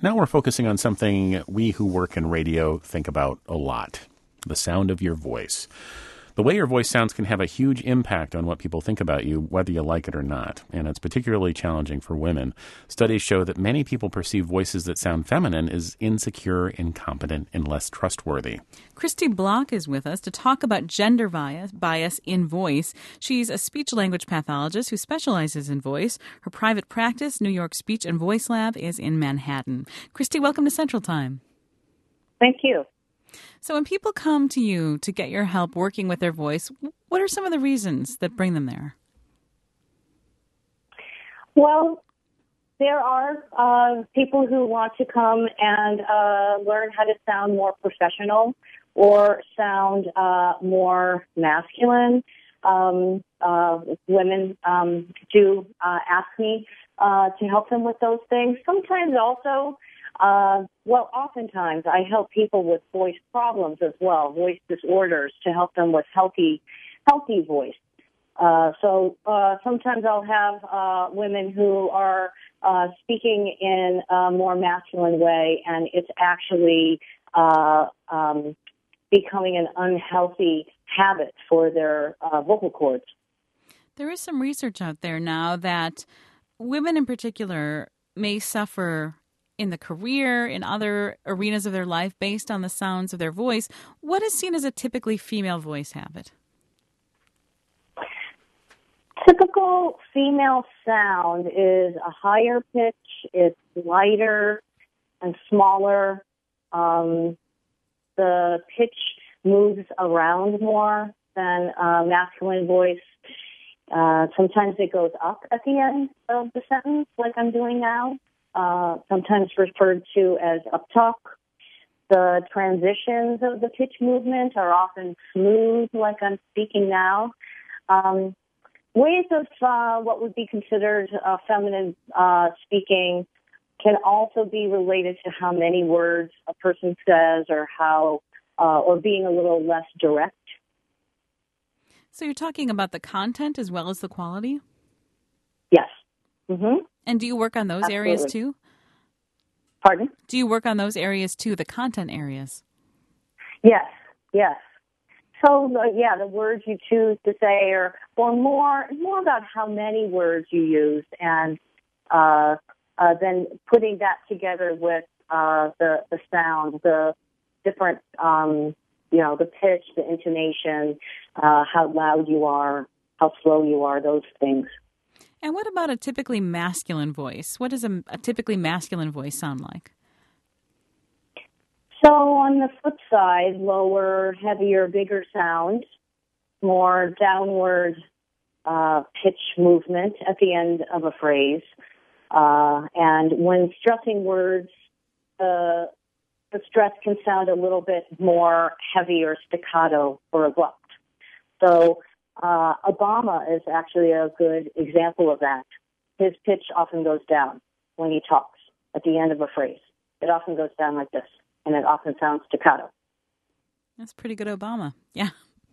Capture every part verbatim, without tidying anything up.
Now we're focusing on something we who work in radio think about a lot, the sound of your voice. The way your voice sounds can have a huge impact on what people think about you, whether you like it or not, and it's particularly challenging for women. Studies show that many people perceive voices that sound feminine as insecure, incompetent, and less trustworthy. Christy Block is with us to talk about gender bias, bias in voice. She's a speech-language pathologist who specializes in voice. Her private practice, New York Speech and Voice Lab, is in Manhattan. Christy, welcome to Central Time. Thank you. So when people come to you to get your help working with their voice, what are some of the reasons that bring them there? Well, there are uh, people who want to come and uh, learn how to sound more professional or sound uh, more masculine. Um, uh, women um, do uh, ask me uh, to help them with those things. Sometimes also Uh, well, oftentimes I help people with voice problems as well, voice disorders, to help them with healthy, healthy voice. Uh, so uh, sometimes I'll have uh, women who are uh, speaking in a more masculine way, and it's actually uh, um, becoming an unhealthy habit for their uh, vocal cords. There is some research out there now that women in particular may suffer in the career, in other arenas of their life, based on the sounds of their voice. What is seen as a typically female voice habit? Typical female sound is a higher pitch, it's lighter and smaller. Um, the pitch moves around more than a masculine voice. Uh, sometimes it goes up at the end of the sentence, like I'm doing now. Uh, sometimes referred to as uptalk. The transitions of the pitch movement are often smooth, like I'm speaking now. Um, ways of uh, what would be considered uh, feminine uh, speaking can also be related to how many words a person says, or how, uh, or being a little less direct. So you're talking about the content as well as the quality? Yes. Mm-hmm. And do you work on those Absolutely. areas too? Pardon? Do you work on those areas too, the content areas? Yes, yes. So, uh, yeah, the words you choose to say are, or more, more about how many words you use, and uh, uh, then putting that together with uh, the, the sound, the different, um, you know, the pitch, the intonation, uh, how loud you are, how slow you are, those things. And what about a typically masculine voice? What does a, a typically masculine voice sound like? So on the flip side, lower, heavier, bigger sound, more downward uh, pitch movement at the end of a phrase. Uh, and when stressing words, uh, the stress can sound a little bit more heavy or staccato or abrupt. So Uh, Obama is actually a good example of that. His pitch often goes down when he talks at the end of a phrase. It often goes down like this, and it often sounds staccato. That's pretty good Obama. Yeah.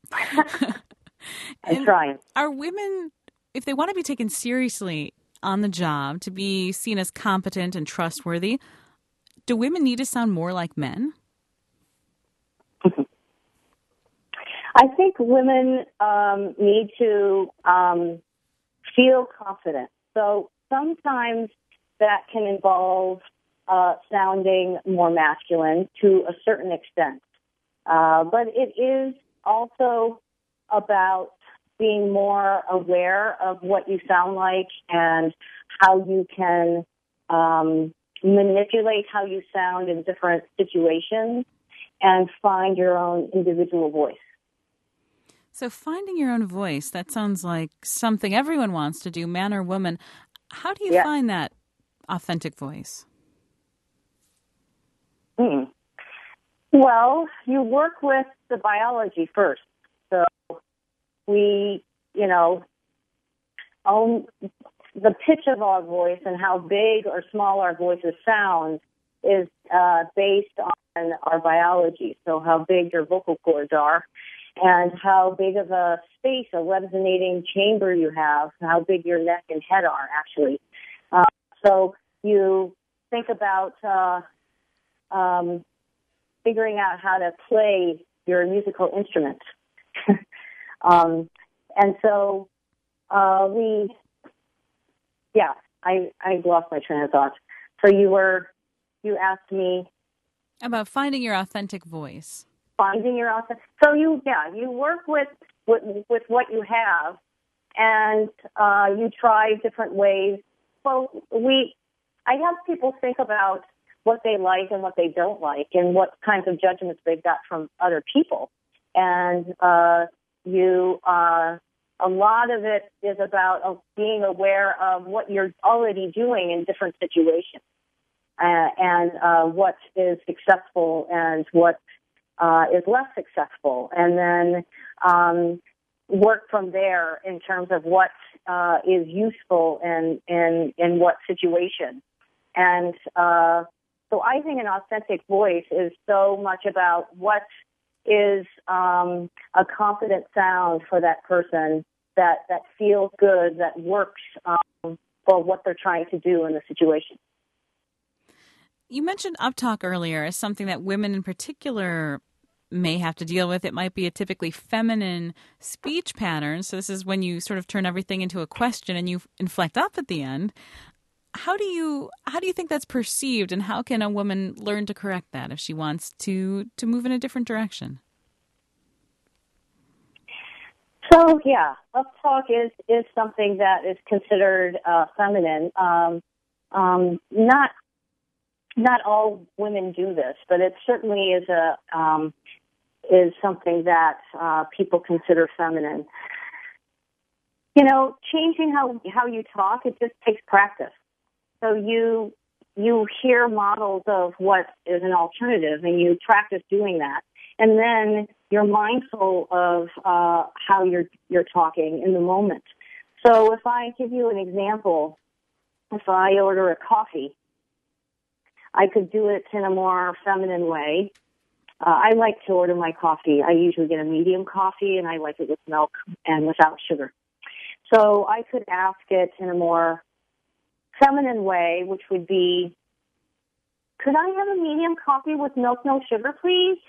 I'm trying. Are women, if they want to be taken seriously on the job, to be seen as competent and trustworthy, do women need to sound more like men? I think women um, need to um, feel confident. So sometimes that can involve uh, sounding more masculine to a certain extent. Uh, but it is also about being more aware of what you sound like and how you can um, manipulate how you sound in different situations and find your own individual voice. So finding your own voice, that sounds like something everyone wants to do, man or woman. How do you yeah. find that authentic voice? Hmm. Well, you work with the biology first. So we, you know, own the pitch of our voice and how big or small our voices sound is uh, based on our biology. So how big your vocal cords are, and how big of a space, a resonating chamber you have, how big your neck and head are, actually. Uh, so you think about uh, um, figuring out how to play your musical instrument. um, and so uh, we, yeah, I, I lost my train of thought. So you were, you asked me about finding your authentic voice. Finding your authentic. So you, yeah, you work with with, with what you have, and uh, you try different ways. Well, we, I have people think about what they like and what they don't like, and what kinds of judgments they've got from other people, and uh, you. Uh, A lot of it is about uh, being aware of what you're already doing in different situations, uh, and uh, what is successful and what uh, is less successful, and then um, work from there in terms of what uh, is useful in, in, in what situation. And uh, so I think an authentic voice is so much about what is um, a confident sound for that person that, that feels good, that works um, for what they're trying to do in the situation. You mentioned uptalk earlier as something that women in particular may have to deal with. It might be a typically feminine speech pattern. So this is when you sort of turn everything into a question and you inflect up at the end. How do you how do you think that's perceived, and how can a woman learn to correct that if she wants to, to move in a different direction? So, yeah, uptalk is, is something that is considered uh, feminine. Um, um, not not all women do this, but it certainly is a um, is something that uh, people consider feminine. You know, changing how how you talk, it just takes practice. So you you hear models of what is an alternative, and you practice doing that, and then you're mindful of uh, how you're you're talking in the moment. So if I give you an example, if I order a coffee, I could do it in a more feminine way. Uh, I like to order my coffee. I usually get a medium coffee, and I like it with milk and without sugar. So I could ask it in a more feminine way, which would be, could I have a medium coffee with milk, no sugar, please?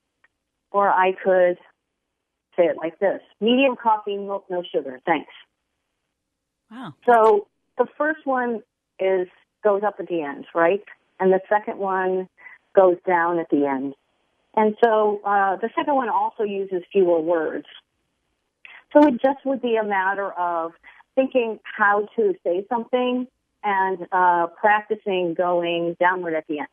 Or I could say it like this: medium coffee, milk, no sugar, thanks. Wow. So the first one is goes up at the end, right? And the second one goes down at the end. And so uh, the second one also uses fewer words. So it just would be a matter of thinking how to say something and uh, practicing going downward at the end.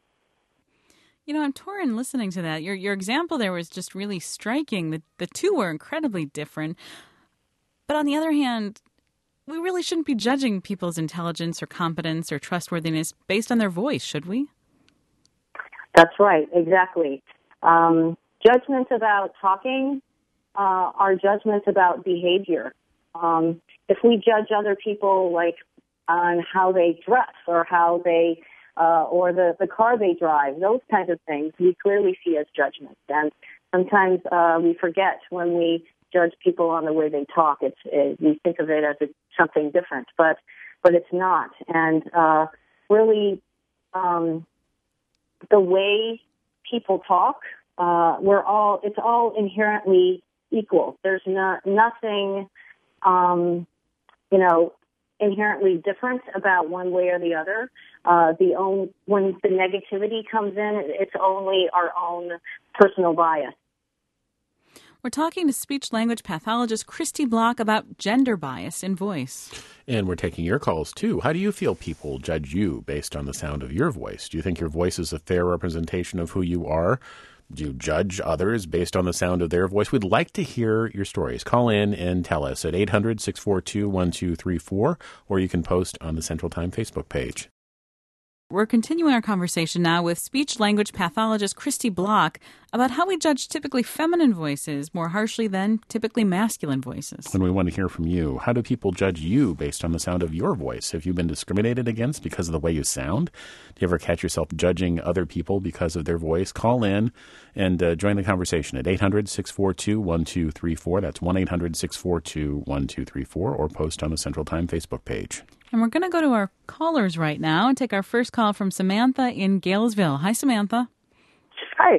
You know, I'm torn listening to that. Your your example there was just really striking. The, the two were incredibly different. But on the other hand, we really shouldn't be judging people's intelligence or competence or trustworthiness based on their voice, should we? That's right, exactly. Um, judgments about talking uh, are judgments about behavior. Um, if we judge other people like on how they dress or how they uh, or the, the car they drive, those kinds of things, we clearly see as judgments. And sometimes uh, we forget when we judge people on the way they talk. It's it, we think of it as a, something different, but but it's not. And uh, really, um, the way people talk, uh, we're all it's all inherently equal. There's not nothing, um, you know, inherently different about one way or the other. Uh, the own when the negativity comes in, it's only our own personal bias. We're talking to speech-language pathologist Christy Block about gender bias in voice. And we're taking your calls, too. How do you feel people judge you based on the sound of your voice? Do you think your voice is a fair representation of who you are? Do you judge others based on the sound of their voice? We'd like to hear your stories. Call in and tell us at eight hundred, six four two, one two three four, or you can post on the Central Time Facebook page. We're continuing our conversation now with speech-language pathologist Christy Block about how we judge typically feminine voices more harshly than typically masculine voices. And we want to hear from you. How do people judge you based on the sound of your voice? Have you been discriminated against because of the way you sound? Do you ever catch yourself judging other people because of their voice? Call in and uh, join the conversation at eight hundred, six four two, one two three four. That's one eight hundred, six four two, one two three four, or post on the Central Time Facebook page. And we're going to go to our callers right now and take our first call from Samantha in Galesville. Hi, Samantha. Hi.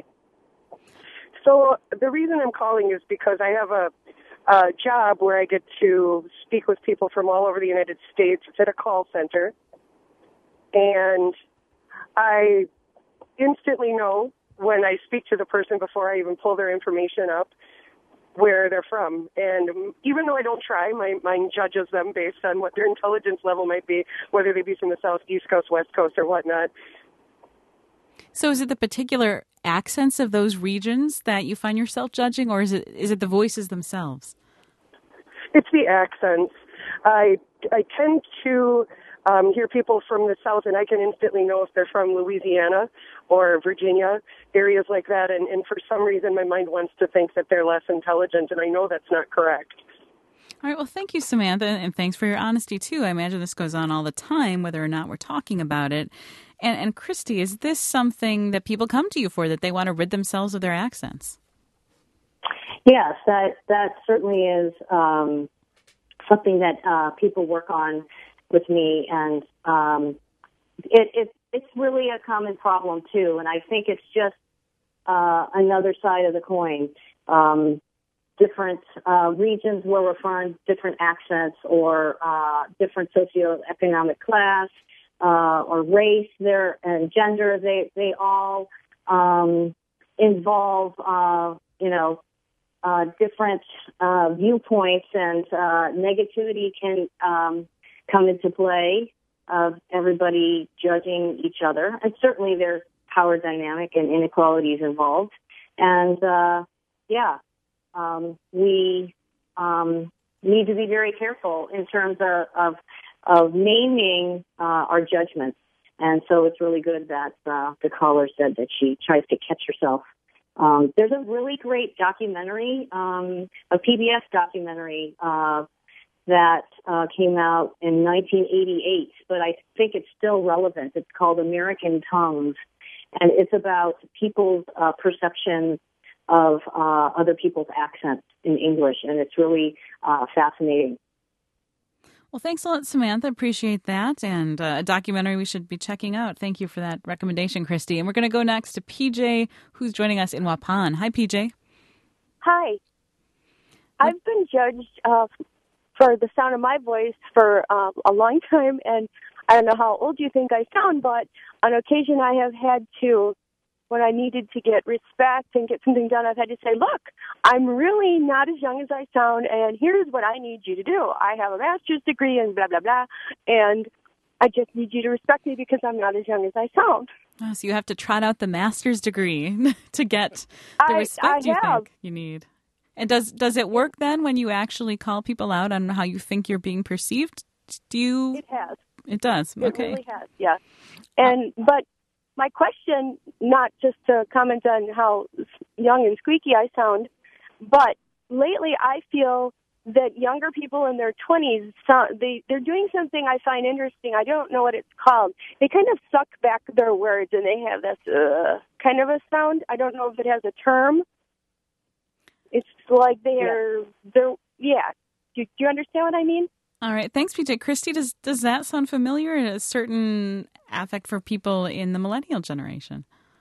So the reason I'm calling is because I have a, a job where I get to speak with people from all over the United States. It's at a call center. And I instantly know when I speak to the person before I even pull their information up where they're from. And even though I don't try, my mind judges them based on what their intelligence level might be, whether they be from the South, East Coast, West Coast, or whatnot. So is it the particular accents of those regions that you find yourself judging, or is it is it the voices themselves? It's the accents. I, I tend to um, hear people from the South, and I can instantly know if they're from Louisiana or Virginia, areas like that. And, and for some reason, my mind wants to think that they're less intelligent, and I know that's not correct. All right. Well, thank you, Samantha, and thanks for your honesty, too. I imagine this goes on all the time, whether or not we're talking about it. And, and Christy, is this something that people come to you for, that they want to rid themselves of their accents? Yes, that that certainly is um, something that uh, people work on with me, and um, it, it it's really a common problem too. And I think it's just uh, another side of the coin. Um, different uh, regions will refer to different accents or uh, different socioeconomic class uh, or race, there and gender. They they all um, involve uh, you know. Uh, different uh, viewpoints, and uh, negativity can um, come into play of everybody judging each other. And certainly there's power dynamic and inequalities involved. And, uh, yeah, um, we um, need to be very careful in terms of, of, of naming uh, our judgments. And so it's really good that uh, the caller said that she tries to catch herself. Um, there's a really great documentary, um, a P B S documentary uh, that uh, came out in nineteen eighty-eight, but I think it's still relevant. It's called American Tongues, and it's about people's uh, perceptions of uh, other people's accents in English, and it's really uh, fascinating. Well, thanks a lot, Samantha. Appreciate that. And uh, a documentary we should be checking out. Thank you for that recommendation, Christy. And we're going to go next to P J, who's joining us in Waupun. Hi, P J. Hi. What? I've been judged uh, for the sound of my voice for uh, a long time, and I don't know how old you think I sound, but on occasion I have had to, when I needed to get respect and get something done, I've had to say, look, I'm really not as young as I sound, and here's what I need you to do. I have a master's degree and blah, blah, blah, and I just need you to respect me because I'm not as young as I sound. Oh, so you have to trot out the master's degree to get the I, respect I you have. think you need. And does does it work then when you actually call people out on how you think you're being perceived? Do you? It has. It does. It Okay. really has, yes. And, but my question, not just to comment on how young and squeaky I sound, but lately I feel that younger people in their twenties, sound, they, they're doing something I find interesting. I don't know what it's called. They kind of suck back their words, and they have this uh, kind of a sound. I don't know if it has a term. It's like they're, yeah. they're, yeah. Do, do you understand what I mean? All right. Thanks, P J. Christy, does, does that sound familiar? A certain affect for people in the millennial generation?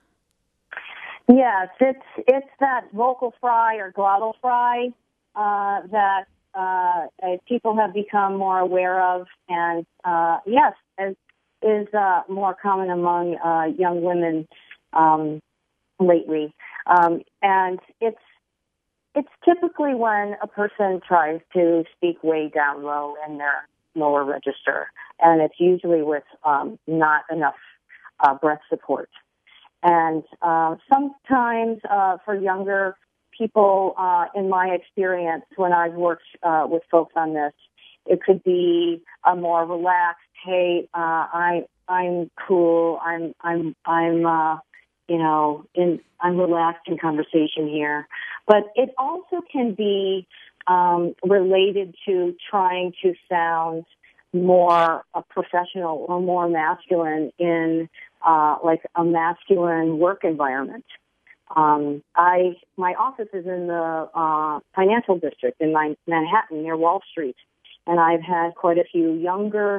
Yes, it's it's that vocal fry or glottal fry uh, that uh, people have become more aware of, and uh, yes, is, is uh, more common among uh, young women um, lately. Um, and it's it's typically when a person tries to speak way down low in their lower register, and it's usually with um, not enough uh, breath support. And uh, sometimes uh, for younger people, uh, in my experience, when I've worked uh, with folks on this, it could be a more relaxed, hey, uh, I, I'm cool, I'm, I'm, I'm, uh, you know, in, I'm relaxed in conversation here. But it also can be um, related to trying to sound more uh, professional or more masculine in uh, like a masculine work environment. Um, I my office is in the uh, financial district in my, Manhattan near Wall Street, and I've had quite a few younger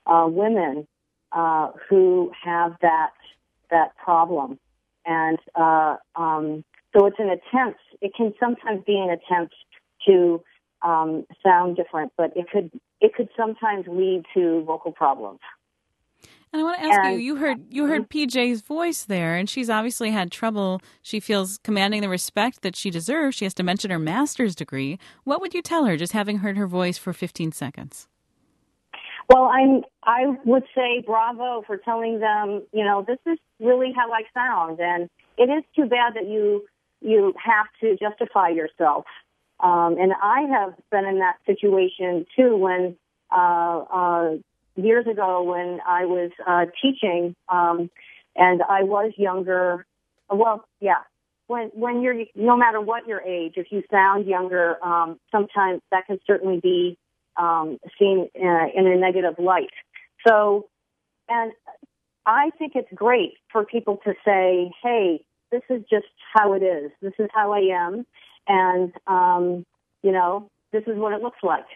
uh, women uh, who have that that problem, and uh, um, so it's an attempt. It can sometimes be an attempt to um, sound different, but it could it could sometimes lead to vocal problems. And I want to ask and, you, you heard you heard P J's voice there, and she's obviously had trouble. She feels commanding the respect that she deserves. She has to mention her master's degree. What would you tell her, just having heard her voice for fifteen seconds? Well, I'm, I would say bravo for telling them, you know, this is really how I sound, and it is too bad that you you have to justify yourself. Um, and I have been in that situation, too, when uh, uh years ago when I was uh, teaching, um, and I was younger. Well, yeah, when when you're no matter what your age, if you sound younger, um, sometimes that can certainly be um, seen uh, in a negative light. So, and I think it's great for people to say, "Hey, this is just how it is. This is how I am, and um, you know, this is what it looks like."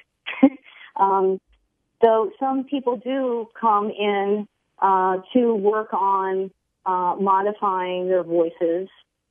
um, So some people do come in uh, to work on uh, modifying their voices,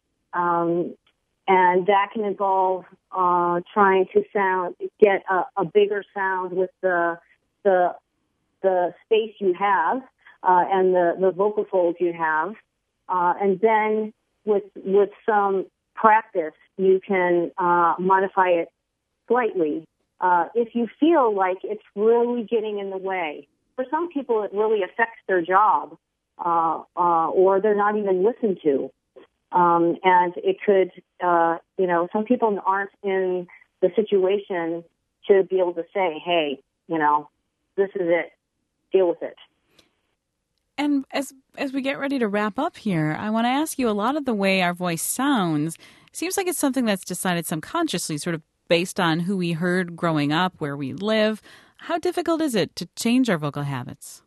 um, and that can involve uh, trying to sound get a, a bigger sound with the the the space you have uh, and the, the vocal folds you have, uh, and then with with some practice you can uh, modify it slightly. Uh, if you feel like it's really getting in the way. For some people, it really affects their job, uh, uh, or they're not even listened to. Um, and it could, uh, you know, some people aren't in the situation to be able to say, hey, you know, this is it, deal with it. And as as we get ready to wrap up here, I want to ask you, a lot of the way our voice sounds seems like it's something that's decided subconsciously, sort of based on who we heard growing up, where we live. How difficult is it to change our vocal habits?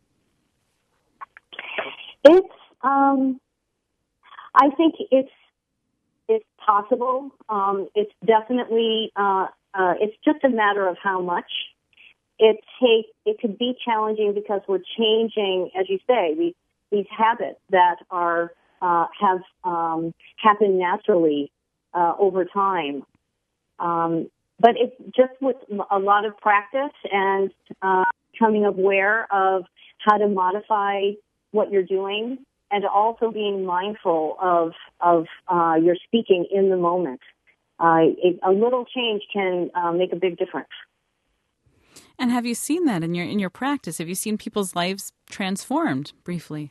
It's, um, I think it's, it's possible. Um, it's definitely, uh, uh, it's just a matter of how much. It take, it could be challenging because we're changing, as you say, these, these habits that are, uh, have, um, happened naturally, uh, over time. Um, but it's just with a lot of practice and uh, becoming aware of how to modify what you're doing, and also being mindful of of uh, your speaking in the moment. Uh, it, a little change can uh, make a big difference. And have you seen that in your in your practice? Have you seen people's lives transformed briefly?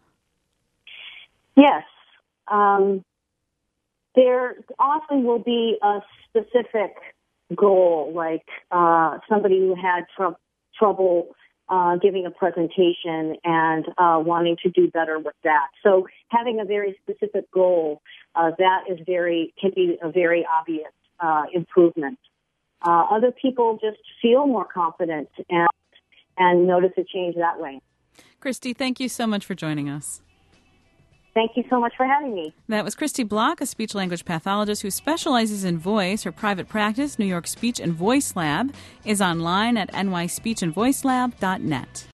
Yes. Um, there often will be a specific goal, like uh, somebody who had tr- trouble uh, giving a presentation and uh, wanting to do better with that. So having a very specific goal, uh, that is very can be a very obvious uh, improvement. Uh, other people just feel more confident and and notice a change that way. Christy, thank you so much for joining us. Thank you so much for having me. That was Christy Block, a speech-language pathologist who specializes in voice. Her private practice, New York Speech and Voice Lab, is online at n y speech and voice lab dot net.